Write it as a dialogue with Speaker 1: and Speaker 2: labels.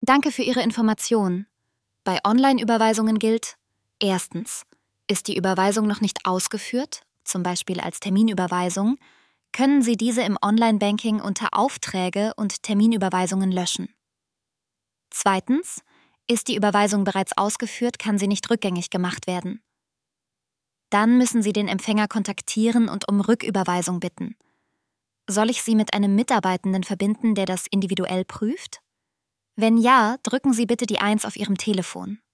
Speaker 1: Danke für Ihre Information. Bei Online-Überweisungen gilt: Erstens. Ist die Überweisung noch nicht ausgeführt, zum Beispiel als Terminüberweisung, können Sie diese im Online-Banking unter Aufträge und Terminüberweisungen löschen. Zweitens. Ist die Überweisung bereits ausgeführt, kann sie nicht rückgängig gemacht werden. Dann müssen Sie den Empfänger kontaktieren und um Rücküberweisung bitten. Soll ich Sie mit einem Mitarbeitenden verbinden, der das individuell prüft? Wenn ja, drücken Sie bitte die 1 auf Ihrem Telefon.